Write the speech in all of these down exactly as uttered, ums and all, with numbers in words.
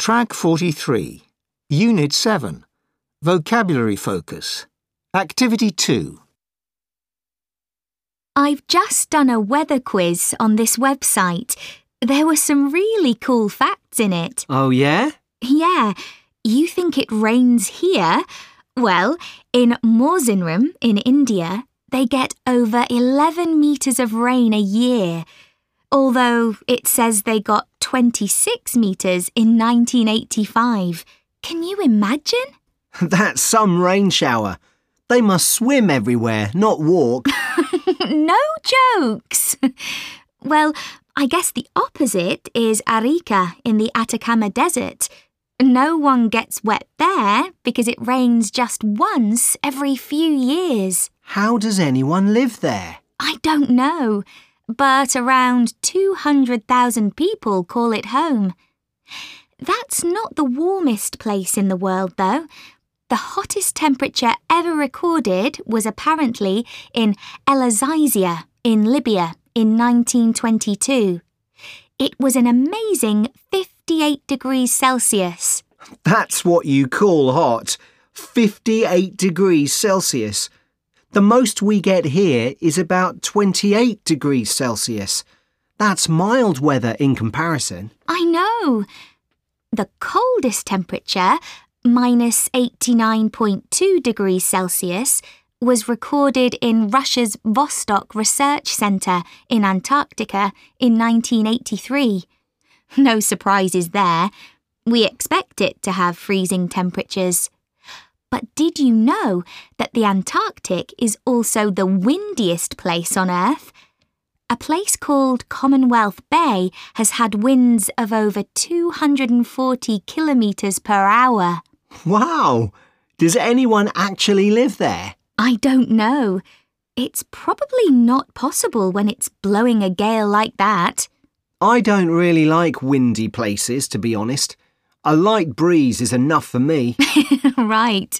Track forty-three, Unit seven, Vocabulary Focus, Activity two. I've just done a weather quiz on this website. There were some really cool facts in it. Oh, yeah? Yeah. You think it rains here? Well, in Mawzinram in India, they get over eleven metres of rain a year, although it says they got twenty-six metres in nineteen eighty-five. Can you imagine? That's some rain shower. They must swim everywhere, not walk. No jokes. Well, I guess the opposite is Arica in the Atacama Desert. No one gets wet there because it rains just once every few years. How does anyone live there? I don't know, but around two hundred thousand people call it home. That's not the warmest place in the world, though. The hottest temperature ever recorded was apparently in El Azizia in Libya in nineteen twenty-two. It was an amazing fifty-eight degrees Celsius. That's what you call hot. fifty-eight degrees Celsius. The most we get here is about twenty-eight degrees Celsius. That's mild weather in comparison. I know. The coldest temperature, minus eighty-nine point two degrees Celsius, was recorded in Russia's Vostok Research Centre in Antarctica in nineteen eighty-three. No surprises there. We expect it to have freezing temperatures. But did you know that the Antarctic is also the windiest place on Earth? A place called Commonwealth Bay has had winds of over two hundred forty kilometres per hour. Wow! Does anyone actually live there? I don't know. It's probably not possible when it's blowing a gale like that. I don't really like windy places, to be honest. A light breeze is enough for me. Right.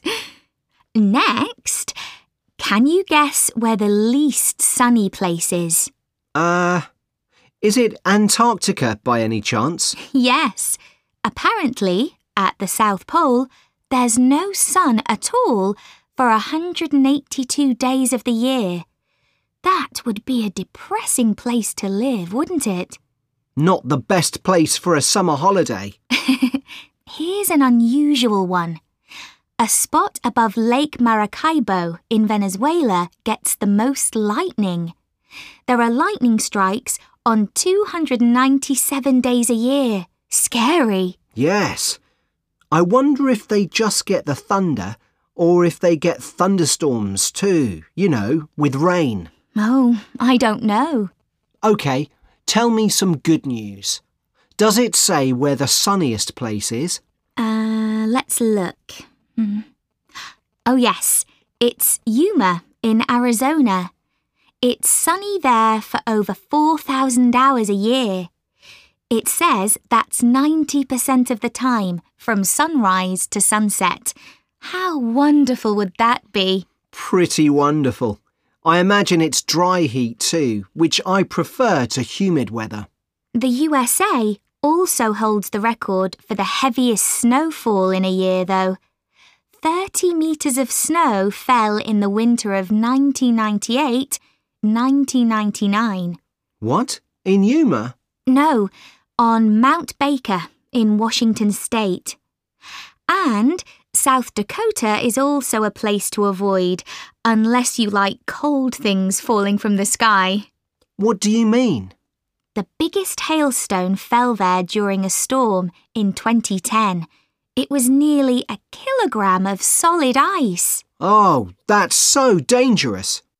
Next, can you guess where the least sunny place is? Uh, is it Antarctica by any chance? Yes. Apparently, at the South Pole, there's no sun at all for one hundred eighty-two days of the year. That would be a depressing place to live, wouldn't it? Not the best place for a summer holiday. Here's an unusual one. A spot above Lake Maracaibo in Venezuela gets the most lightning. There are lightning strikes on two hundred ninety-seven days a year. Scary. Yes. I wonder if they just get the thunder or if they get thunderstorms too, you know, with rain. Oh, I don't know. OK, tell me some good news. Does it say where the sunniest place is? Uh, let's look. Hmm. Oh, yes. It's Yuma in Arizona. It's sunny there for over four thousand hours a year. It says that's ninety percent of the time, from sunrise to sunset. How wonderful would that be? Pretty wonderful. I imagine it's dry heat too, which I prefer to humid weather. The U S A also holds the record for the heaviest snowfall in a year, though. thirty metres of snow fell in the winter of nineteen ninety-eight, nineteen ninety-nine. What? In Yuma? No, on Mount Baker in Washington State. And South Dakota is also a place to avoid, unless you like cold things falling from the sky. What do you mean? The biggest hailstone fell there during a storm in twenty ten. It was nearly a kilogram of solid ice. Oh, that's so dangerous.